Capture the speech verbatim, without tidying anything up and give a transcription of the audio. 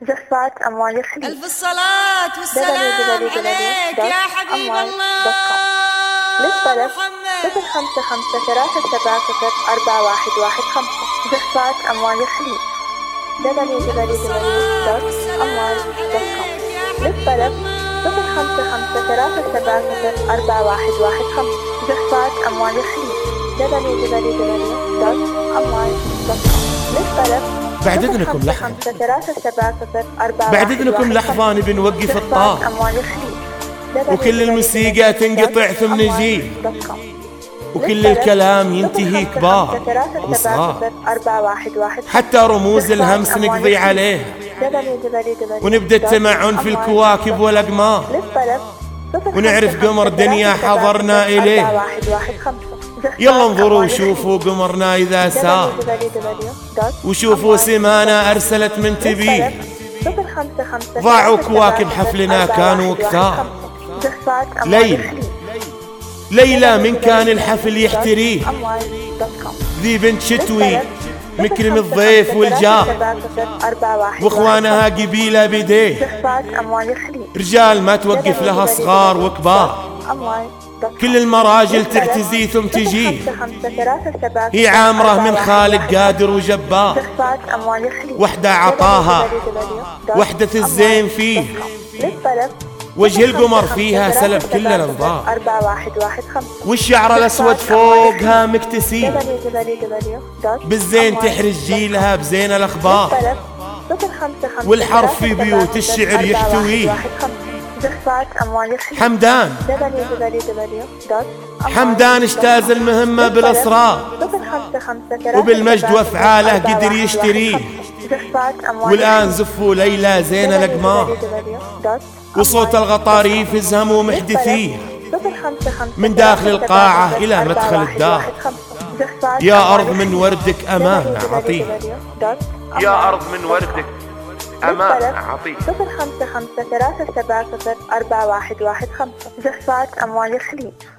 جفات أموال الخليج. ألف الصلاة والسلام عليك يا حبيب الله للطلب محمد. صفر خمسة خمسة ثلاثة سبعة صفر أربعة واحد واحد خمسة. جفات أموال الخليج دبليو دبليو دبليو دوت أموال دوت كوم. للطلب صفر خمسة خمسة ثلاثة سبعة صفر أربعة واحد واحد خمسة. جفات أموال الخليج دبليو دبليو دبليو دوت أموال دوت كوم. للطلب بعد اذنكم لحظة بعد اذنكم لحظة نبي نوقف الطاق وكل الموسيقى تنقطع ثم نجي وكل الكلام ينتهي كبار وصغار حتى رموز الهمس نقضي عليه ونبدأ التمعن في الكواكب والأقمار ونعرف قمر دنيا حضرنا إليه. يلا انظروا وشوفوا قمرنا إذا سار وشوفوا سمانا أرسلت من تبيه. ضاعوا كواكب حفلنا كانوا كثار. ليلى ليلى من كان الحفل يحتريه ذي بنت شتوي مكرم الضيف والجار واخوانها قبيلة بديه. رجال ما توقف لها صغار وكبار كل المراجل تعتزي ثم تجيه. هي عامرة من خالق قادر وجبار وحدة عطاها وحدة الزين فيه وجه القمر فيها سلب كل الانظار والشعر الاسود فوقها مكتسي بالزين تحرج جيلها بزين الاخبار والحرف في بيوت الشعر يحتويه. حمدان حمدان اجتاز المهمة بالاسرار وبالمجد وافعاله قدر يشتريه. والان زفوا ليلى زين الاقمار وصوت الغطاريف يزهم ومحدثيه من داخل القاعة إلى مدخل الدار. يا أرض من وردك أمانة عطيه. يا أرض من وردك أمانة عطيه. صفر خمسة خمسة ثلاثة سبعة صفر أربعة واحد واحد خمسة. جفات أموال الخليج.